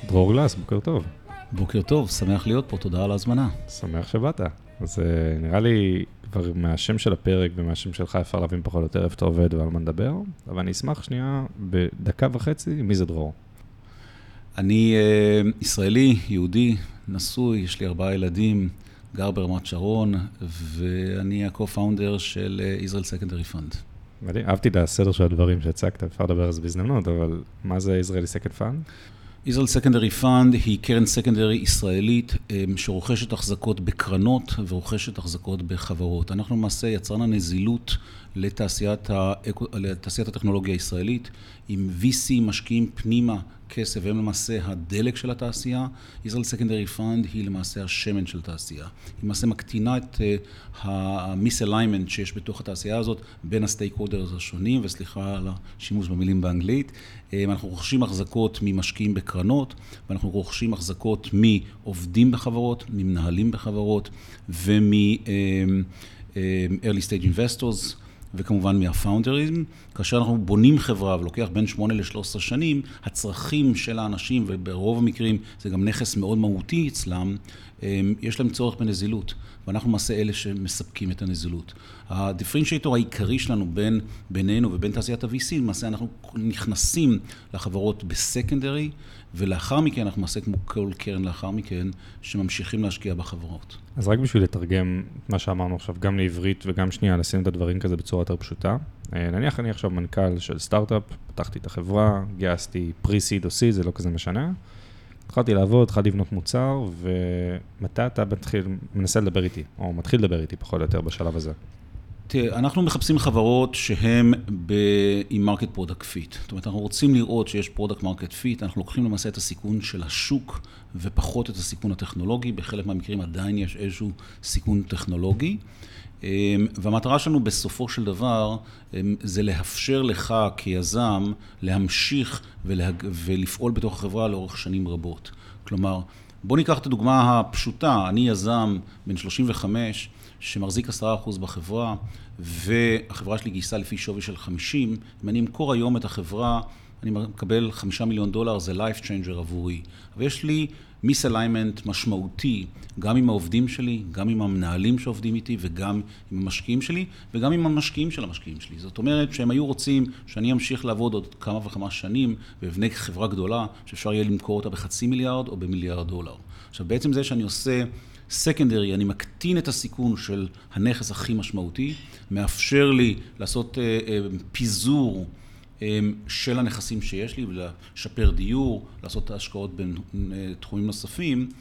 דרור גלס, בוקר טוב. בוקר טוב, שמח להיות פה, תודה על ההזמנה. שמח שבאת. אז נראה לי כבר מהשם של הפרק ומהשם שלך אפשר להבין פחות או יותר איפה אתה עובד ועל מה נדבר, אבל אני אשמח שנייה בדקה וחצי, מי זה דרור? אני ישראלי, יהודי, נשוי, יש לי 4 ילדים, גר ברמת שרון, ואני ה-co-founder של Israel Secondary Fund. מדהים, אהבתי את הסדר של הדברים שהצגת, אפשר לדבר על זה בהזדמנות, אבל מה זה Israeli Second Fund? Israel Secondary Fund היא קרן סקנדרי ישראלית שרוכשת החזקות בקרנות ורוכשת החזקות בחברות. אנחנו למעשה יצרנו נזילות לתעשיית הטכנולוגיה הישראלית, עם VC משקיעים פנימה כסף, והם למעשה הדלק של התעשייה. Israel Secondary Fund היא למעשה השמן של התעשייה. היא למעשה מקטינה את ה-misalignment שיש בתוך התעשייה הזאת בין הסטייקהולדרס השונים, וסליחה על השימוש במילים באנגלית. אנחנו רוכשים החזקות ממשקיעים בקרנות, ואנחנו רוכשים החזקות מעובדים בחברות, ממנהלים בחברות, early stage investors, וכמובן מהפאונדרים. כאשר אנחנו בונים חברה ולוקח בין 8 ל-13 שנים, הצרכים של האנשים, וברוב המקרים זה גם נכס מאוד מהותי אצלם, יש להם צורך בנזילות, ואנחנו למעשה אלה שמספקים את הנזילות. הדיפרנציאטור העיקרי שלנו בינינו ובין תעשיית ה-VC, למעשה אנחנו נכנסים לחברות בסקנדרי, ולאחר מכן אנחנו נעשה כמו כל קרן לאחר מכן, שממשיכים להשקיע בחברות. אז רק בשביל לתרגם את מה שאמרנו עכשיו, גם לעברית וגם שנייה, לשים את הדברים כזה בצורה יותר פשוטה. נניח אני עכשיו מנכ"ל של סטארט-אפ, פתחתי את החברה, גייסתי פרי-סיד או סיד, זה לא כזה משנה. התחלתי לעבוד, התחלתי לבנות מוצר, ומתי אתה מנסה לדבר איתי, או מתחיל לדבר איתי פחות או יותר בשלב הזה? אנחנו מחפשים חברות שהן עם מרקט פרודקט פיט. זאת אומרת, אנחנו רוצים לראות שיש פרודקט מרקט פיט, אנחנו לוקחים למעשה את הסיכון של השוק, ופחות את הסיכון הטכנולוגי. בחלק מהמקרים עדיין יש איזשהו סיכון טכנולוגי. והמטרה שלנו בסופו של דבר, זה לאפשר לך כיזם להמשיך ולפעול בתוך החברה לאורך שנים רבות. כלומר, בוא ניקח את הדוגמה הפשוטה, אני יזם בן 35, שמחזיק 10% בחברה, והחברה שלי גייסה לפי שווי של 50, אם אני אמכור היום את החברה, אני מקבל $5 מיליון, זה life changer עבורי. אבל יש לי misalignment משמעותי, גם עם העובדים שלי, גם עם המנהלים שעובדים איתי, וגם עם המשקיעים שלי, וגם עם המשקיעים של המשקיעים שלי. זאת אומרת שהם היו רוצים שאני אמשיך לעבוד עוד כמה וכמה שנים, ובבנה חברה גדולה, שאפשר יהיה למכור אותה ב$500 מיליון או ב$1 מיליארד. עכשיו, בעצם זה שאני עושה סקנדרי, אני מקטין את הסיכון של הנכס הכי משמעותי, מאפשר לי לעשות פיזור של הנכסים שיש לי, ולשפר דיור, לעשות השקעות בין תחומים נוספים,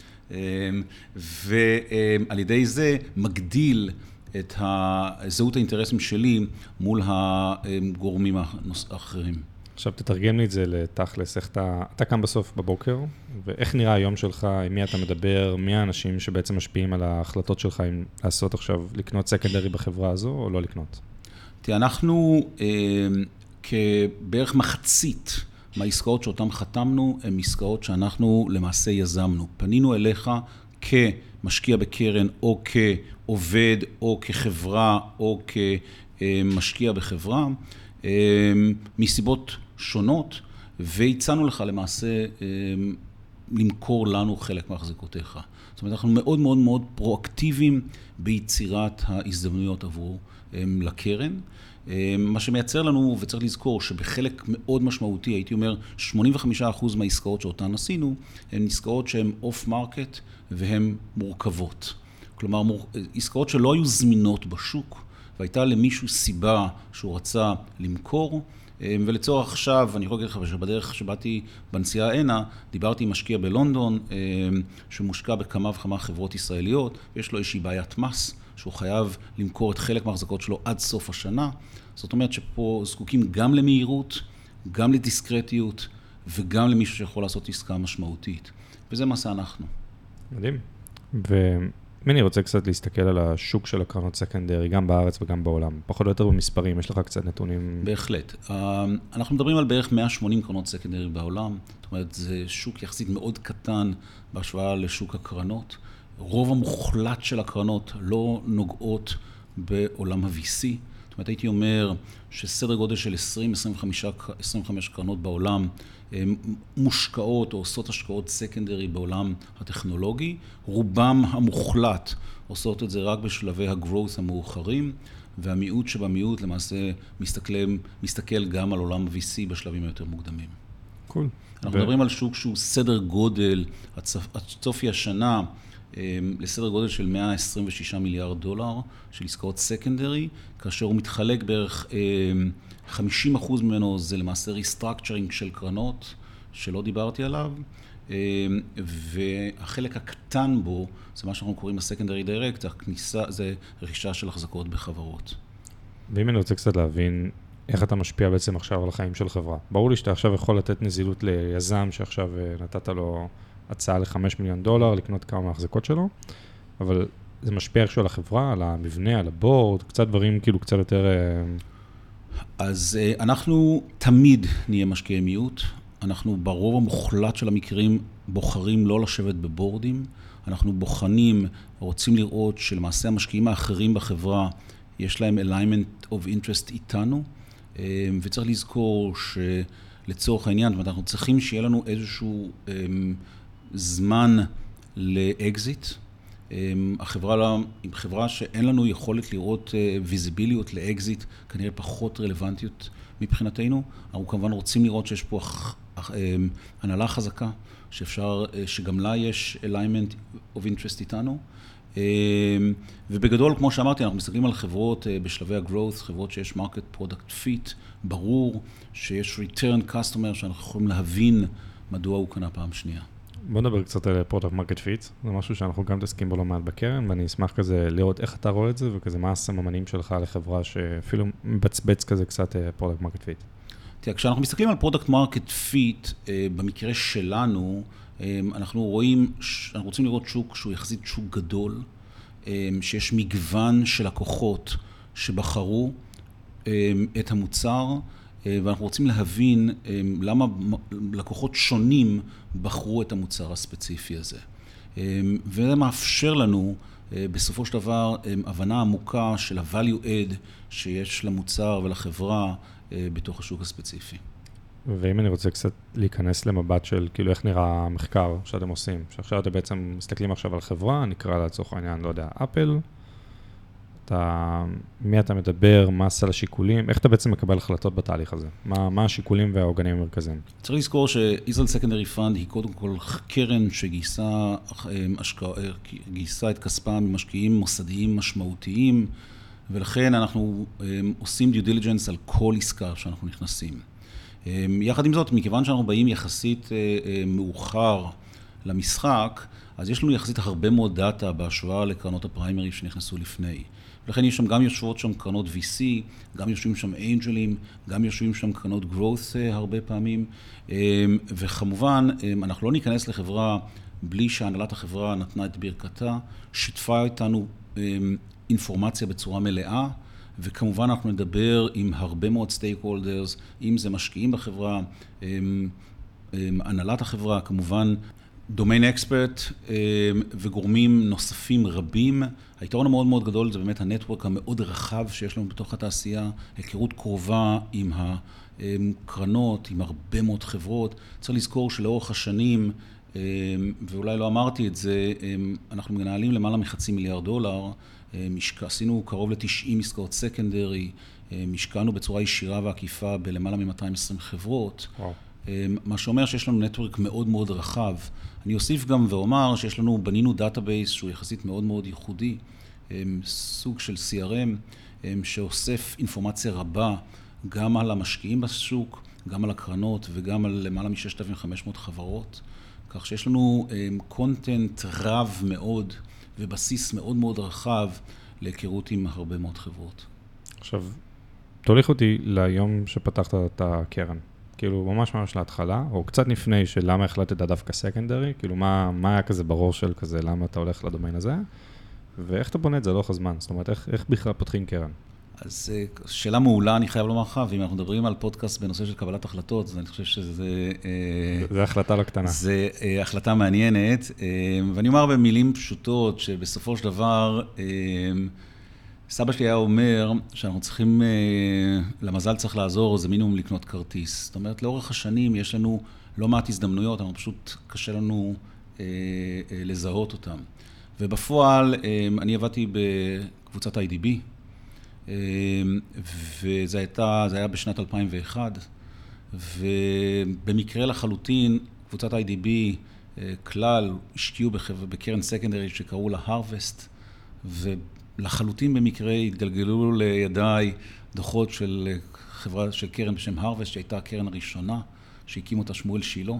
ועל ידי זה מגדיל את זהות האינטרסים שלי מול הגורמים האחרים. עכשיו תתרגם לי את זה לתכלס, איך אתה קם בסוף בבוקר, ואיך נראה היום שלך, עם מי אתה מדבר, מי האנשים שבעצם משפיעים על ההחלטות שלך, אם לעשות עכשיו, לקנות סקנדרי בחברה הזו או לא לקנות? תראה, אנחנו כבערך מחצית מהעסקאות שאותן חתמנו, הן עסקאות שאנחנו למעשה יזמנו. פנינו אליך כמשקיע בקרן, או כעובד, או כחברה, או כמשקיע בחברה, מסיבות שונות, והצענו לך למעשה למכור לנו חלק מהחזקותיך. זאת אומרת, אנחנו מאוד מאוד מאוד פרואקטיביים ביצירת ההזדמנויות עבור לקרן. מה שמייצר לנו, וצריך לזכור שבחלק מאוד משמעותי, הייתי אומר 85% מהעסקאות שאותן עשינו, הן עסקאות שהן אוף מרקט והן מורכבות. כלומר, עסקאות שלא היו זמינות בשוק, והייתה למישהו סיבה שהוא רצה למכור, ולצורך עכשיו, אני יכול להגיד לך שבדרך שבאתי בנסיעה הנה, דיברתי עם משקיע בלונדון, שמושקע בכמה וכמה חברות ישראליות, ויש לו איזושהי בעיית מס, שהוא חייב למכור את חלק מההחזקות שלו עד סוף השנה. זאת אומרת שפה זקוקים גם למהירות, גם לדיסקרטיות, וגם למישהו שיכול לעשות עסקה משמעותית. וזה מה שאנחנו. מדהים. אני רוצה קצת להסתכל על השוק של הקרנות סקנדרי, גם בארץ וגם בעולם. פחות או יותר במספרים, יש לך קצת נתונים? בהחלט. אנחנו מדברים על בערך 180 קרנות סקנדרי בעולם. זאת אומרת, זה שוק יחסית מאוד קטן בהשוואה לשוק הקרנות. רוב המוחלט של הקרנות לא נוגעות בעולם ה-VC. זאת אומרת, הייתי אומר שסדר גודל של 20-25 קרנות בעולם מושקעות או עושות השקעות סקנדרי בעולם הטכנולוגי. רובם המוחלט עושות את זה רק בשלבי הגרוס המאוחרים, והמיעוט שבמיעוט למעשה מסתכל גם על עולם VC בשלבים היותר מוקדמים. קול. אנחנו מדברים על שוק שהוא סדר גודל, עד סופי השנה, לסדר גודל של $126 מיליארד של עסקאות סקנדרי, כאשר הוא מתחלק בערך 50% ממנו זה למעשה ריסטרקצ'רינג של קרנות, שלא דיברתי עליו, והחלק הקטן בו, זה מה שאנחנו קוראים הסקנדרי דיירקט, הכניסה זה רכישה של החזקות בחברות. ואם אני רוצה קצת להבין איך אתה משפיע בעצם עכשיו על החיים של חברה. ברור לי שאתה עכשיו יכול לתת נזילות ליזם שעכשיו נתת לו הצעה $5 מיליון לקנות כמה מההחזקות שלו, אבל זה משפיע איכשהו על החברה, על המבנה, על הבורד, קצת דברים כאילו קצת יותר... אז אנחנו תמיד נהיה משקיעי מיעוט. אנחנו ברוב המוחלט של המקרים בוחרים לא לשבת בבורדים. אנחנו בוחנים, רוצים לראות שלמעשה המשקיעים האחרים בחברה יש להם alignment of interest איתנו, וצריך לזכור שלצורך העניין, זאת אומרת, אנחנו צריכים שיהיה לנו איזשהו זמן לאקזיט. חברה שאין לנו יכולת לראות ויזיביליות לאקזיט, כנראה פחות רלוונטיות מבחינתנו. אנחנו כמובן רוצים לראות שיש פה הנהלה חזקה, שגם לה יש alignment of interest איתנו. ובגדול, כמו שאמרתי, אנחנו מסתכלים על חברות בשלבי הגרואות, חברות שיש market product fit, ברור שיש return customer שאנחנו יכולים להבין מדוע הוא קנה פעם שנייה. בוא נדבר קצת על product market fit, זה משהו שאנחנו גם תסכים בו לא מעט בקרן, ואני אשמח כזה לראות איך אתה רואה את זה, וכזה מה הסממנים שלך לחברה שאפילו מבצבץ כזה קצת product market fit. תראה, כשאנחנו מסתכלים על product market fit, במקרה שלנו, אנחנו רוצים לראות שוק שהוא יחסית שוק גדול, שיש מגוון של לקוחות שבחרו את המוצר, ואנחנו רוצים להבין למה לקוחות שונים בחרו את המוצר הספציפי הזה. וזה מאפשר לנו בסופו של דבר הבנה עמוקה של ה-value add שיש למוצר ולחברה בתוך השוק הספציפי. ואם אני רוצה קצת להיכנס למבט של כאילו איך נראה המחקר שאתם עושים, שעכשיו אתם בעצם מסתכלים עכשיו על חברה, נקרא לצורך העניין, לא יודע, אפל, מי אתה מדבר, מה סל השיקולים, איך אתה בעצם מקבל החלטות בתהליך הזה? מה השיקולים והעוגנים המרכזיים? צריך לזכור ש-Israel Secondary Fund היא קודם כל קרן שגייסה את כספה ממשקיעים מוסדיים משמעותיים, ולכן אנחנו עושים due diligence על כל עסקה שאנחנו נכנסים. יחד עם זאת, מכיוון שאנחנו באים יחסית מאוחר למשחק, אז יש לנו יחסית הרבה מאוד דאטה בהשוואה לקרנות הפריימרי שנכנסו לפני. ולכן יש שם גם יושבות שם קרנות VC, גם יושבים שם אנג'לים, גם יושבים שם קרנות growth הרבה פעמים, וכמובן אנחנו לא ניכנס לחברה בלי שהנהלת החברה נתנה את ברכתה, שיתפה איתנו אינפורמציה בצורה מלאה, וכמובן אנחנו נדבר עם הרבה מאוד סטייק-הולדרס, אם זה משקיעים בחברה, הנהלת החברה, כמובן דומיין אקספרט וגורמים נוספים רבים. היתרון המאוד מאוד גדול זה באמת הנטוורק המאוד רחב שיש לנו בתוך התעשייה, היכרות קרובה עם הקרנות, עם הרבה מאוד חברות. צריך לזכור שלאורך השנים, ואולי לא אמרתי את זה, אנחנו מנהלים למעלה $500 מיליארד, עשינו קרוב ל-90 עסקאות סקנדרי, משקענו בצורה ישירה ועקיפה בלמעלה מ-220 חברות. וואו. מה שאומר שיש לנו נטוורק מאוד מאוד רחב. אני אוסיף גם ואומר שיש לנו, בנינו דאטאבייס שהוא יחסית מאוד מאוד ייחודי, סוג של CRM, שאוסף אינפורמציה רבה גם על המשקיעים בשוק, גם על הקרנות וגם על למעלה מ-6,500 חברות. כך שיש לנו קונטנט רב מאוד ובסיס מאוד מאוד רחב להיכרות עם הרבה מאוד חברות. עכשיו, תוליך אותי ליום שפתחת את הקרן. כאילו, ממש להתחלה, או קצת לפני של למה החלטת דווקא סקנדרי, כאילו, מה היה כזה בראש של כזה, למה אתה הולך לדומיין הזה, ואיך אתה בונה את זה לאורך הזמן? זאת אומרת, איך בכלל פותחים קרן? אז שאלה מעולה, אני חייב לומר לך, ואם אנחנו מדברים על פודקאסט בנושא של קבלת החלטות, אז אני חושב שזה... זה החלטה לא קטנה. זה החלטה מעניינת, ואני אומר במילים פשוטות, שבסופו של דבר, סבא שלי היה אומר שאנחנו צריכים, למזל צריך לעזור, זה מינימום לקנות כרטיס. זאת אומרת, לאורך השנים יש לנו לא מעט הזדמנויות, אבל פשוט קשה לנו לזהות אותם. ובפועל, אני עבדתי בקבוצת IDB, וזה היה בשנת 2001, ובמקרה לחלוטין, קבוצת IDB כלל השקיעו בקרן סקנדרית שקראו לה Harvest, ולחלוטין במקרה התגלגלו לידיי דוחות של חברה, של קרן בשם Harvest, שהייתה הקרן הראשונה שהקים אותה שמואל שילה,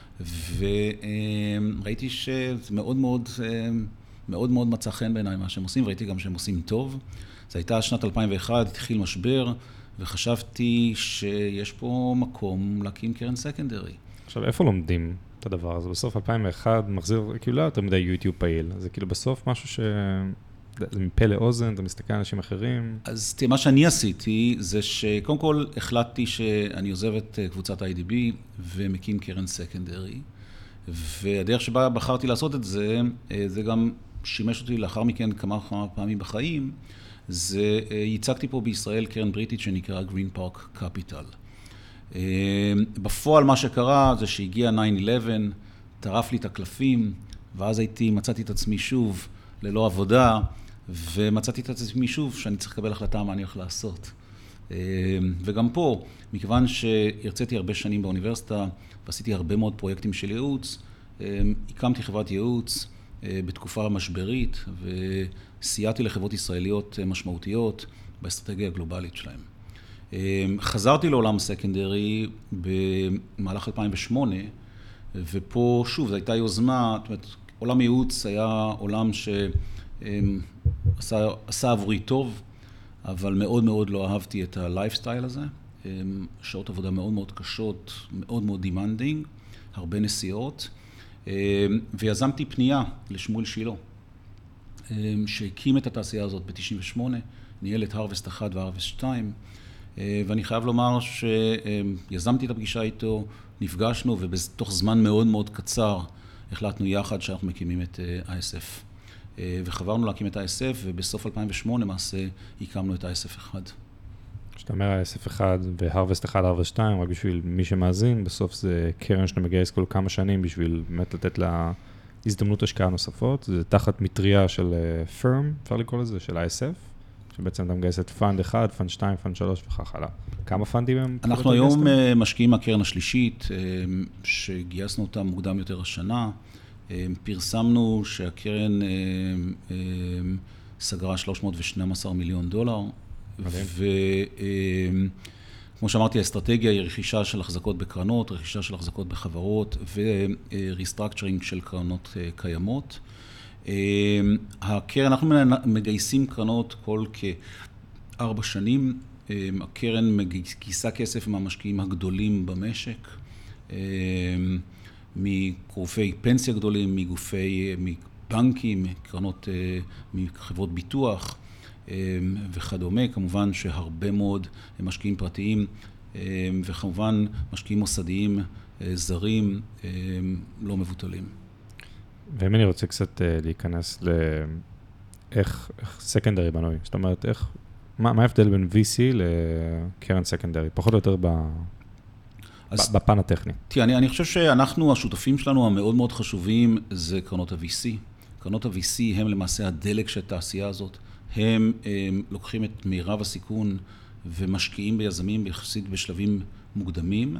וראיתי שזה מאוד מאוד מצא חן בעיניי מה שהם עושים, וראיתי גם שהם עושים טוב. זה הייתה שנת 2001, התחיל משבר, וחשבתי שיש פה מקום להקים קרן סקנדרי. עכשיו, איפה לומדים את הדבר הזה? בסוף 2001 מחזיר, כאילו לא יותר מדי יוטיוב פעיל. זה כאילו בסוף משהו ש... זה מפה לאוזן, אתה מסתכל על אנשים אחרים. אז תראה, מה שאני עשיתי זה שקודם כל החלטתי שאני עוזב את קבוצת IDB ומקים קרן סקנדרי, והדרך שבה בחרתי לעשות את זה, זה גם שימש אותי לאחר מכן כמה פעמים בחיים, זה ייצגתי פה בישראל קרן בריטית שנקרא Green Park Capital. בפועל מה שקרה זה שהגיע 9/11, טרף לי את הקלפים, ואז מצאתי את עצמי שוב ללא עבודה, ומצאתי את עצמי שוב שאני צריך לקבל החלטה מה אני הולך לעשות. וגם פה, מכיוון שהרציתי הרבה שנים באוניברסיטה, ועשיתי הרבה מאוד פרויקטים של ייעוץ, הקמתי חברת ייעוץ בתקופה משברית, וסייעתי לחברות ישראליות משמעותיות באסטרטגיה הגלובלית שלהם. חזרתי לעולם הסקנדרי במהלך 2008, ופה שוב, זו הייתה יוזמה, זאת אומרת, עולם ייעוץ היה עולם שעשה עבורי טוב, אבל מאוד מאוד לא אהבתי את הלייפסטייל הזה. שעות עבודה מאוד מאוד קשות, מאוד מאוד demanding, הרבה נסיעות, ויזמתי פנייה לשמואל שילה, שהקים את התעשייה הזאת ב-98, ניהל את Harvest 1 ו-Harvest 2, ואני חייב לומר שיזמתי את הפגישה איתו, נפגשנו, ובתוך זמן מאוד מאוד קצר החלטנו יחד שאנחנו מקימים את ISF. וחברנו להקים את ISF, ובסוף 2008 מעשה הקמנו את ISF 1. כשאתה אומר ISF 1 ו-Harvest 1, Harvest 2, רק בשביל מי שמאזין, בסוף זה קרן שאתה מגייס כל כמה שנים בשביל באמת לתת לה הזדמנות השקעה נוספות. זה תחת מטריה של firm, אפשר לקרוא לזה, של ISF, שבעצם אתה מגייס את פאנד 1, פאנד 2, פאנד 3 וכך הלאה. כמה פאנדים הם? אנחנו היום משקיעים מהקרן השלישית, שגייסנו אותה מוקדם יותר השנה. פרסמנו שהקרן סגרה $312 מיליון, וכמו שאמרתי, האסטרטגיה היא רכישה של החזקות בקרנות, רכישה של החזקות בחברות וריסטרקצ'רינג של קרנות קיימות. הקרן, אנחנו מגייסים קרנות כל כ4 שנים. הקרן גייסה כסף מהמשקיעים הגדולים במשק, מגופי פנסיה גדולים, מבנקים, מקרנות, מחברות ביטוח וכדומה. כמובן שהרבה מאוד משקיעים פרטיים וכמובן משקיעים מוסדיים זרים לא מבוטלים. ואם אני רוצה קצת להיכנס לאיך סקנדרי בנוי, זאת אומרת, מה ההבדל בין VC לקרן סקנדרי? פחות או יותר בפן הטכני. תראה, אני חושב שאנחנו, השותפים שלנו המאוד מאוד חשובים, זה קרנות ה-VC. קרנות ה-VC הם למעשה הדלק של התעשייה הזאת. הם לוקחים את מירב הסיכון ומשקיעים ביזמים יחסית בשלבים מוקדמים,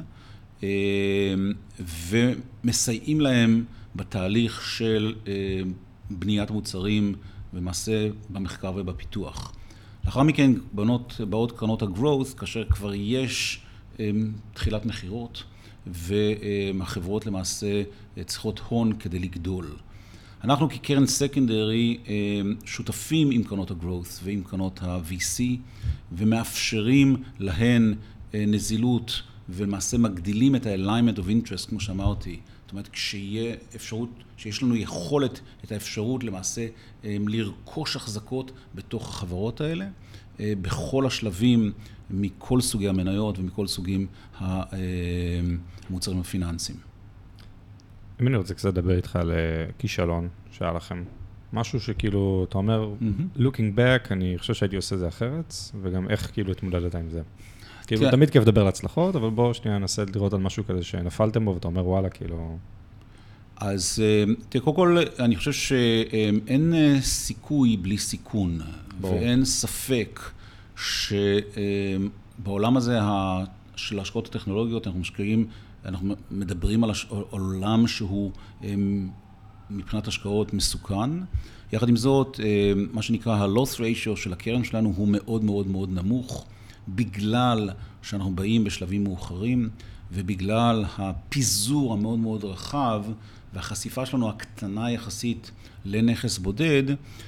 ומסייעים להם בתהליך של בניית מוצרים ומעשה במחקר ובפיתוח. לאחר מכן באות קרנות ה-growth, כאשר כבר יש תחילת מחירות, והחברות למעשה צריכות הון כדי לגדול. אנחנו כקרן סקנדרי שותפים עם קרנות ה-growth ועם קרנות ה-VC, ומאפשרים להן נזילות, ולמעשה מגדילים את ה-alignment of interest, כמו שאמרתי. זאת אומרת, שיש לנו יכולת, את האפשרות למעשה לרכוש החזקות בתוך החברות האלה, בכל השלבים, מכל סוגי המניות ומכל סוגים המוצרים הפיננסיים. אם אני רוצה קצת לדבר איתך על כישלון שהיה לכם, משהו שכאילו, אתה אומר, looking back, אני חושב שהייתי עושה זה אחרת, וגם איך כאילו התמודדת עם זה. כאילו, תמיד כיף לדבר על הצלחות, אבל בואו שנייה ננסה לראות על משהו כזה שנפלתם בו, ואתה אומר, וואלה, כאילו... אז קודם כל, אני חושב שאין סיכוי בלי סיכון, ואין ספק שבעולם הזה של ההשקעות הטכנולוגיות, אנחנו מדברים על עולם שהוא מבחינת השקעות מסוכן. יחד עם זאת, מה שנקרא ה-loss ratio של הקרן שלנו הוא מאוד מאוד מאוד נמוך, בגלל שאנחנו באים בשלבים מאוחרים, ובגלל הפיזור המאוד מאוד רחב, והחשיפה שלנו הקטנה יחסית לנכס בודד,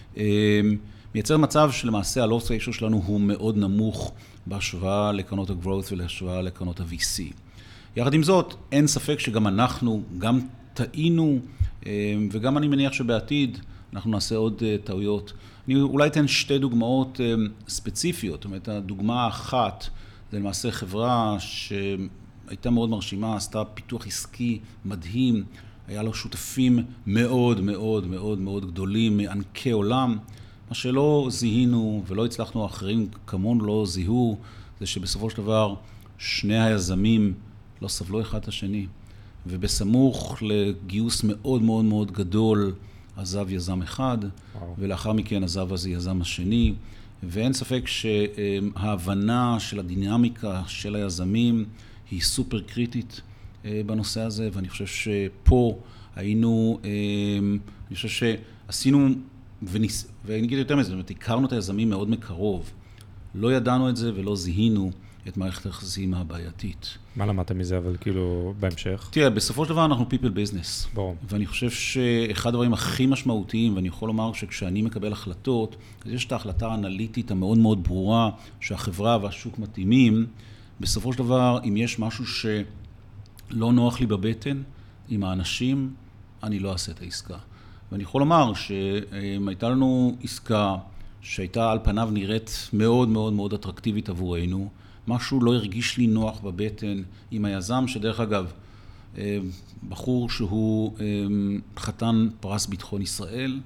מייצר מצב שלמעשה ה-loss ratio שלנו הוא מאוד נמוך בהשוואה לקרנות ה-growth ולהשוואה לקרנות ה-VC. יחד עם זאת, אין ספק שגם אנחנו, גם טעינו, וגם אני מניח שבעתיד אנחנו נעשה עוד טעויות. אני אולי אתן שתי דוגמאות ספציפיות. זאת אומרת, הדוגמה האחת, זה למעשה חברה שהייתה מאוד מרשימה, עשתה פיתוח עסקי מדהים, היה לו שותפים מאוד מאוד מאוד מאוד גדולים, מענקי עולם. מה שלא זיהינו ולא הצלחנו, אחרים כמון לא זיהו, זה שבסופו של דבר שני היזמים לא סבלו אחד את השני. ובסמוך לגיוס מאוד מאוד מאוד גדול, עזב יזם אחד, ולאחר מכן עזב אז יזם השני. ואין ספק שההבנה של הדינמיקה של היזמים היא סופר קריטית בנושא הזה, ואני חושב שפה היינו, אני חושב שעשינו, ואני אגיד יותר מזה, זאת אומרת, הכרנו את היזמים מאוד מקרוב. לא ידענו את זה ולא זיהינו את מערכת היחסים הבעייתית. מה למדתם מזה, אבל כאילו בהמשך? תראה, בסופו של דבר אנחנו people business. ברור. ואני חושב שאחד הדברים הכי משמעותיים, ואני יכול לומר שכשאני מקבל החלטות, אז יש את ההחלטה האנליטית המאוד מאוד ברורה, שהחברה והשוק מתאימים. בסופו של דבר, אם יש משהו שלא נוח לי בבטן, עם האנשים, אני לא אעשה את העסקה. ואני יכול לומר שהייתה לנו עסקה שהייתה על פניו נראית מאוד מאוד מאוד אטרקטיבית עבורנו, משהו לא הרגיש לי נוח בבטן עם היזם, שדרך אגב, בחור שהוא חתן פרס ביטחון ישראל,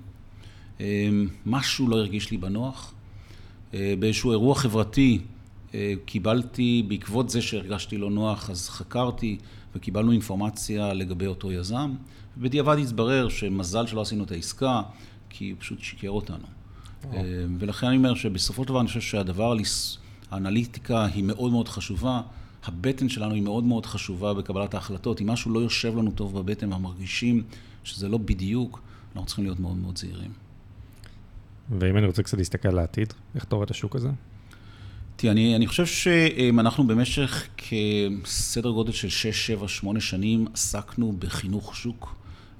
משהו לא הרגיש לי בנוח. באיזשהו אירוע חברתי קיבלתי, בעקבות זה שהרגשתי לא נוח, אז חקרתי וקיבלנו אינפורמציה לגבי אותו יזם, ובדיעבד התברר שמזל שלא עשינו את העסקה, כי הוא פשוט שיקר אותנו. ולכן אני אומר שבסופו של דבר אני חושב שהדבר האנליטיקה היא מאוד מאוד חשובה, הבטן שלנו היא מאוד מאוד חשובה בקבלת ההחלטות. אם משהו לא יושב לנו טוב בבטן ומרגישים שזה לא בדיוק, אנחנו צריכים להיות מאוד מאוד זהירים. ואם אני רוצה קצת להסתכל על העתיד, איך תורא את השוק הזה? תראה, אני חושב שאנחנו במשך כסדר גודל של 6, 7, 8 שנים עסקנו בחינוך שוק,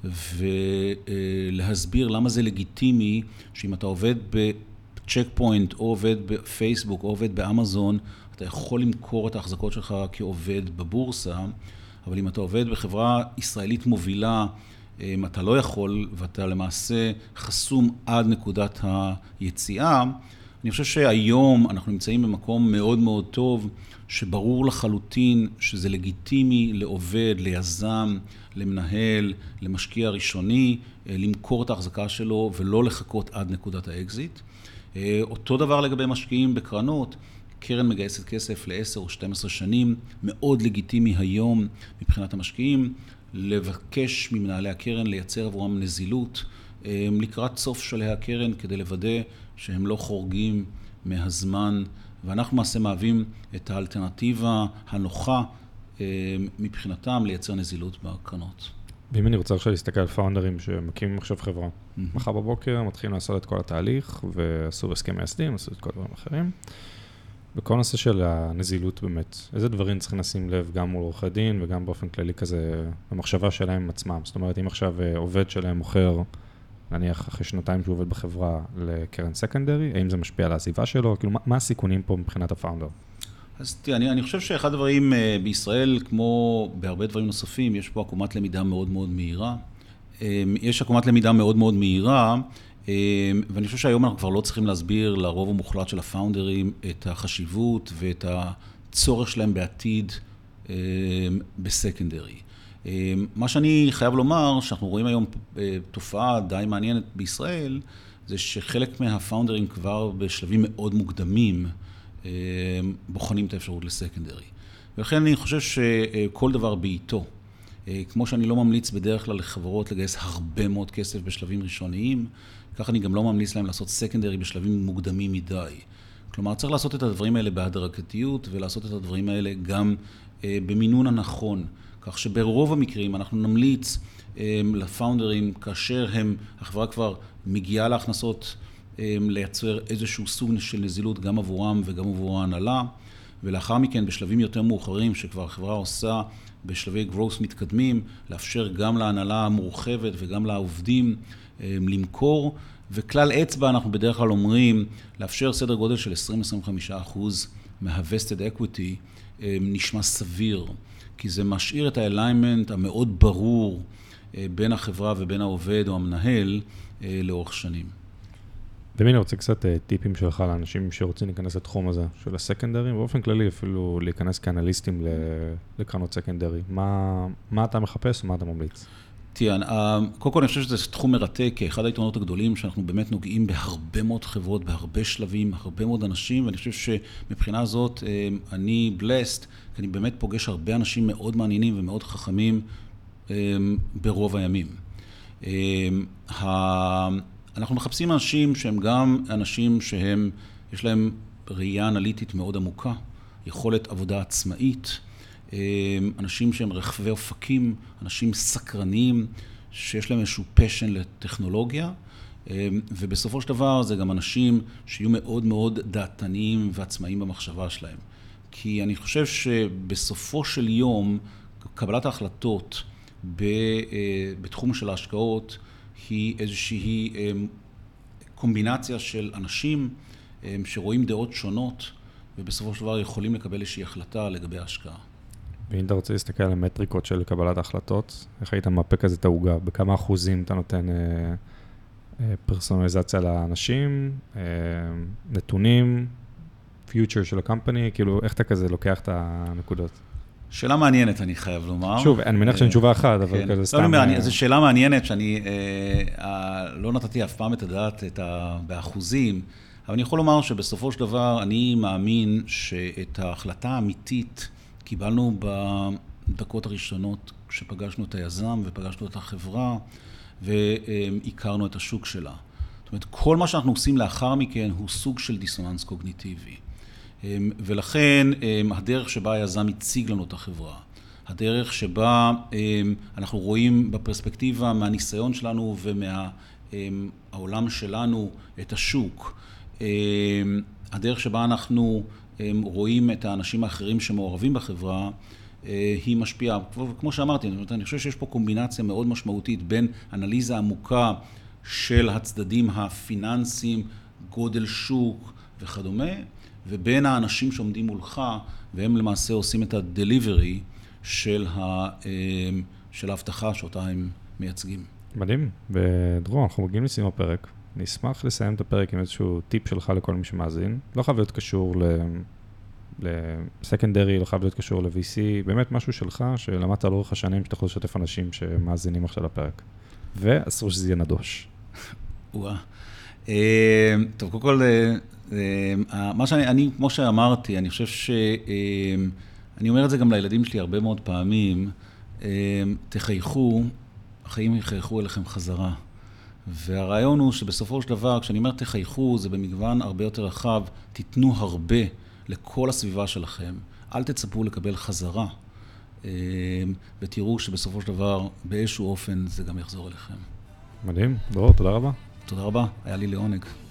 ולהסביר למה זה לגיטימי שאם אתה עובד צ'ק פוינט, או עובד בפייסבוק, או עובד באמזון, אתה יכול למכור את ההחזקות שלך כעובד בבורסה, אבל אם אתה עובד בחברה ישראלית מובילה, אתה לא יכול, ואתה למעשה חסום עד נקודת היציאה. אני חושב שהיום אנחנו נמצאים במקום מאוד מאוד טוב, שברור לחלוטין שזה לגיטימי לעובד, ליזם, למנהל, למשקיע ראשוני, למכור את ההחזקה שלו ולא לחכות עד נקודת האקזיט. אותו דבר לגבי משקיעים בקרנות, קרן מגייסת כסף ל10 או 12 שנים, מאוד לגיטימי היום מבחינת המשקיעים, לבקש ממנהלי הקרן לייצר עבורם נזילות לקראת סוף שלהי הקרן כדי לוודא שהם לא חורגים מהזמן, ואנחנו מעשה מהווים את האלטרנטיבה הנוחה מבחינתם לייצר נזילות בקרנות. ואם אני רוצה עכשיו להסתכל על פאונדרים שמקימים עכשיו חברה, מחר בבוקר מתחילים לעשות את כל התהליך, ועשו הסכם מייסדים, עשו את כל דברים אחרים. בכל נושא של הנזילות באמת, איזה דברים צריכים לשים לב גם מול עורכי דין, וגם באופן כללי כזה, במחשבה שלהם עצמם. זאת אומרת, אם עכשיו עובד שלהם מוכר, נניח אחרי 2 שהוא עובד בחברה לקרן סקנדרי, האם זה משפיע על העזיבה שלו? כאילו, מה הסיכונים פה מבחינת הפאונדר? אז תראה, אני חושב שאחד הדברים בישראל, כמו בהרבה דברים נוספים, יש פה עקומת למידה מאוד מאוד מהירה. יש עקומת למידה מאוד מאוד מהירה, ואני חושב שהיום אנחנו כבר לא צריכים להסביר לרוב המוחלט של הפאונדרים את החשיבות ואת הצורך שלהם בעתיד בסקנדרי. מה שאני חייב לומר, שאנחנו רואים היום תופעה די מעניינת בישראל, זה שחלק מהפאונדרים כבר בשלבים מאוד מוקדמים בוחנים את האפשרות לסקנדרי. ולכן אני חושב שכל דבר בעיתו. כמו שאני לא ממליץ בדרך כלל לחברות לגייס הרבה מאוד כסף בשלבים ראשוניים, כך אני גם לא ממליץ להם לעשות סקנדרי בשלבים מוקדמים מדי. כלומר, צריך לעשות את הדברים האלה בהדרגתיות, ולעשות את הדברים האלה גם במינון הנכון. כך שברוב המקרים אנחנו נמליץ לפאונדרים, כאשר החברה כבר מגיעה להכנסות, לייצר איזשהו סוג של נזילות גם עבורם וגם עבור ההנהלה, ולאחר מכן בשלבים יותר מאוחרים שכבר החברה עושה בשלבי growth מתקדמים, לאפשר גם להנהלה המורחבת וגם לעובדים למכור, וכלל אצבע אנחנו בדרך כלל אומרים לאפשר סדר גודל של 20-25% מה-vested equity נשמע סביר, כי זה משאיר את האליימנט המאוד ברור בין החברה ובין העובד או המנהל לאורך שנים. דמי, אני רוצה קצת טיפים שלך לאנשים שרוצים להיכנס לתחום הזה של הסקנדרים, באופן כללי אפילו להיכנס כאנליסטים לקרנות סקנדרי. מה אתה מחפש ומה אתה ממליץ? תראה, קודם כל אני חושב שזה תחום מרתק, כי אחד היתרונות הגדולים שאנחנו באמת נוגעים בהרבה מאוד חברות, בהרבה שלבים, הרבה מאוד אנשים, ואני חושב שמבחינה הזאת אני blessed, כי אני באמת פוגש הרבה אנשים מאוד מעניינים ומאוד חכמים ברוב הימים. אנחנו מחפשים אנשים שהם גם אנשים יש להם ראייה אנליטית מאוד עמוקה, יכולת עבודה עצמאית, אנשים שהם רחבי אופקים, אנשים סקרניים, שיש להם איזשהו passion לטכנולוגיה, ובסופו של דבר זה גם אנשים שיהיו מאוד מאוד דעתניים ועצמאיים במחשבה שלהם. כי אני חושב שבסופו של יום, קבלת ההחלטות בתחום של ההשקעות היא איזושהי קומבינציה של אנשים שרואים דעות שונות, ובסופו של דבר יכולים לקבל איזושהי החלטה לגבי ההשקעה. ואם אתה רוצה להסתכל על המטריקות של קבלת ההחלטות, איך היית מפה כזה את העוגה? בכמה אחוזים אתה נותן פרסונליזציה לאנשים, נתונים, פיוטר של הקמפני, כאילו איך אתה כזה לוקח את הנקודות? שאלה מעניינת, אני חייב לומר. שוב, אני מניח שאני תשובה אחת, אבל כזה סתם... זו שאלה מעניינת שאני לא נתתי אף פעם את הדעת באחוזים, אבל אני יכול לומר שבסופו של דבר אני מאמין שאת ההחלטה האמיתית קיבלנו בדקות הראשונות כשפגשנו את היזם ופגשנו את החברה והכרנו את השוק שלה. זאת אומרת, כל מה שאנחנו עושים לאחר מכן הוא סוג של דיסוננס קוגניטיבי. ולכן הדרך שבה היזם הציג לנו את החברה, הדרך שבה אנחנו רואים בפרספקטיבה מהניסיון שלנו ומהעולם שלנו את השוק, הדרך שבה אנחנו רואים את האנשים האחרים שמעורבים בחברה, היא משפיעה. כמו שאמרתי, אני חושב שיש פה קומבינציה מאוד משמעותית בין אנליזה עמוקה של הצדדים הפיננסיים, גודל שוק וכדומה, ובין האנשים שעומדים מולך, והם למעשה עושים את הדליברי של ההבטחה שאותה הם מייצגים. מדהים. ודרור, אנחנו מגיעים לסיום הפרק. נשמח לסיים את הפרק עם איזשהו טיפ שלך לכל מי שמאזין. לא חייב להיות קשור לסקנדרי, לא חייב להיות קשור ל-VC, באמת משהו שלך שלמדת לאורך השנים שאתה יכול לשתף אנשים שמאזינים עכשיו לפרק. ואסור שזה יהיה נדוש. טוב, קודם כל, מה שאני, כמו שאמרתי, אני חושב אני אומר את זה גם לילדים שלי הרבה מאוד פעמים, תחייכו, החיים יחייכו אליכם חזרה. והרעיון הוא שבסופו של דבר, כשאני אומר תחייכו, זה במגוון הרבה יותר רחב, תיתנו הרבה לכל הסביבה שלכם, אל תצפו לקבל חזרה, ותראו שבסופו של דבר, באיזשהו אופן, זה גם יחזור אליכם. מדהים, דרור, תודה רבה. תודה רבה, היה לי לעונג.